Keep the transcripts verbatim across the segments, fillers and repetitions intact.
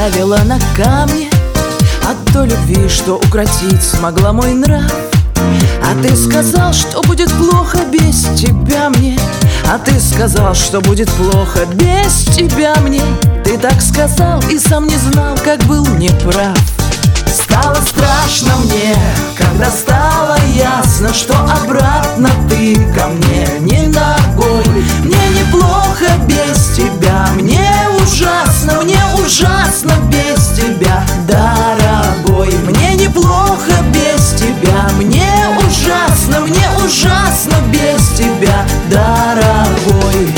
оставила на камне от той любви, что укротить смогла мой нрав. А ты сказал, что будет плохо без тебя мне. А ты сказал, что будет плохо без тебя мне. Ты так сказал и сам не знал, как был неправ. Стало страшно мне, когда стало ясно, что обратно ты ко мне не ногой. Мне неплохо без тебя, мне ужасно, мне ужасно без тебя, дорогой. Мне неплохо без тебя, мне ужасно, мне ужасно без тебя, дорогой.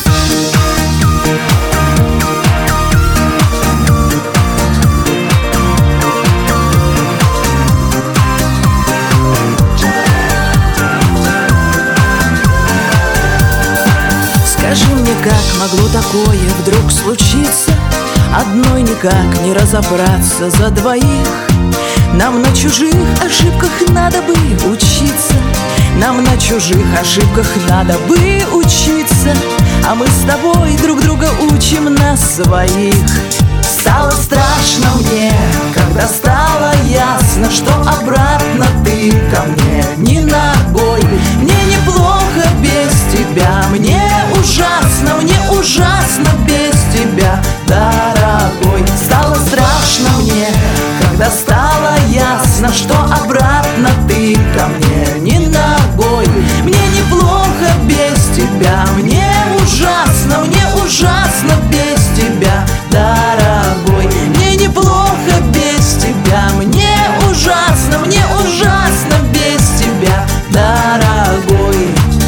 Скажи мне, как могло такое вдруг случиться? Одной никак не разобраться за двоих. Нам на чужих ошибках надо бы учиться. Нам на чужих ошибках надо бы учиться. А мы с тобой друг друга учим на своих. Стало страшно мне, когда стало ясно, что обратно ты ко мне не ногой. Мне неплохо без тебя, мне ужасно, мне ужасно без тебя, дорогой. Стало страшно мне, когда стало ясно, что обратно ты ко мне не ногой. Мне неплохо без тебя, мне ужасно, мне ужасно без тебя, дорогой. Мне неплохо без тебя, мне ужасно, мне ужасно без тебя, дорогой.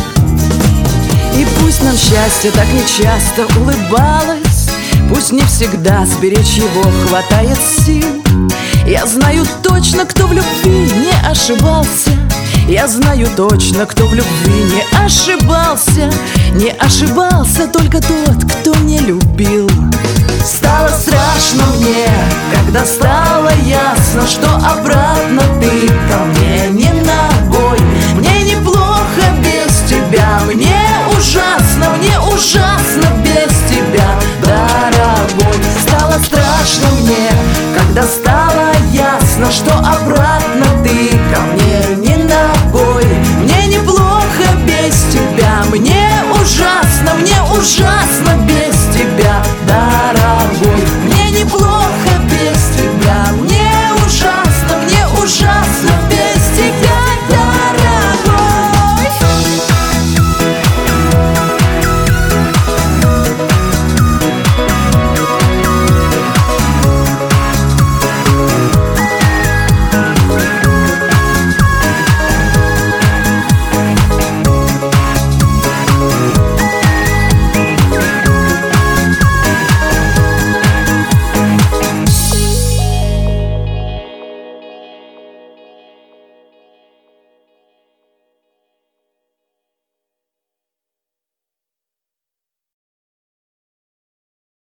И пусть нам счастье так нечасто улыбалось, пусть не всегда сберечь его хватает сил. Я знаю точно, кто в любви не ошибался. Я знаю точно, кто в любви не ошибался. Не ошибался только тот, кто не любил. Стало страшно мне, когда стало ясно, что обратно